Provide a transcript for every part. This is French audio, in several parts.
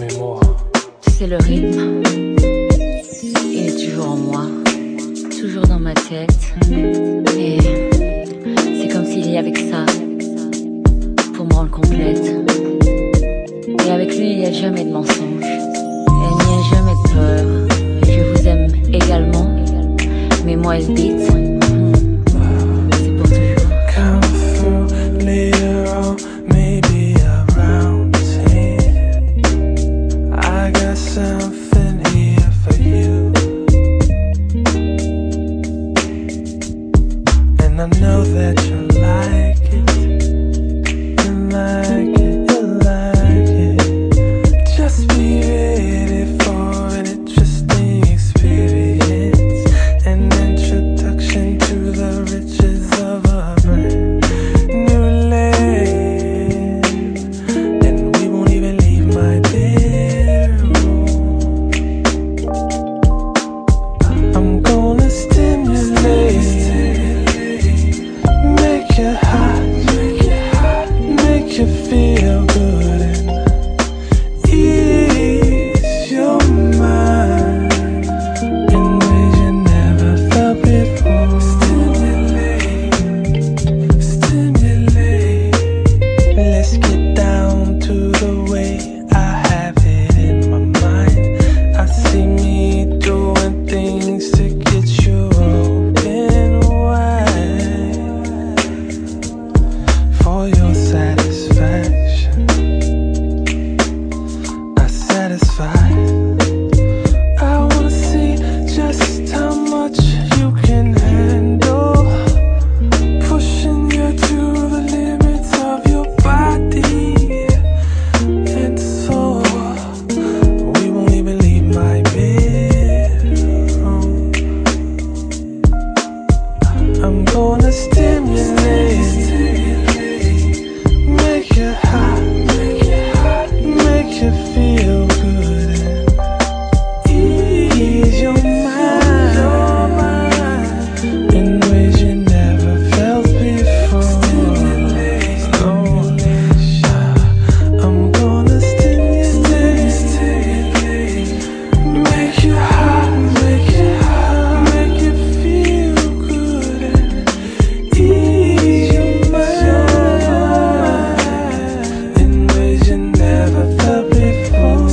mémoire. Tu sais, le rythme, il est toujours en moi, toujours dans ma tête. Et c'est comme s'il y avait que ça pour me rendre complète. Et avec lui, il n'y a jamais de mensonge, et il n'y a jamais de peur. Et je vous aime également, mais moi, le beat, c'est pour toujours. Come through later on, maybe around 10. I got something here for you, and I know that you like it. You like it, you like it. Just be ready for an interesting experience, an introduction to the riches of a brand new land. And we won't even leave my bedroom. I'm gonna stimulate, make you hot, make you feel good, and ease your mind in ways you never felt before. Stimulate. Let's get down to the way I have it in my mind. I see me doing things to get you open wide for your satisfaction. I satisfy. I wanna see just how much you can handle, pushing you to the limits of your body and soul. We won't even leave my bedroom. I'm gonna stimulate, make you hot, make you feel good, and ease your mind in ways you never felt before. I'm gonna stimulate, make you hot, make you feel good, and ease your mind in ways you never felt before.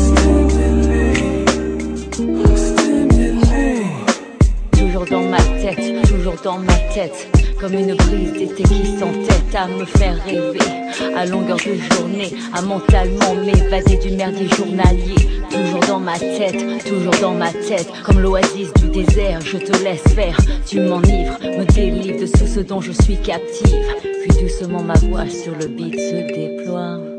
Stimulate. Toujours dans ma tête, toujours dans ma tête. Comme une brise d'été qui s'entête à me faire rêver à longueur de journée, à mentalement m'évader du merdier journalier. Toujours dans ma tête, toujours dans ma tête. Comme l'oasis du désert, je te laisse faire. Tu m'enivres, me délivres de tout ce dont je suis captive. Puis doucement ma voix sur le beat se déploie.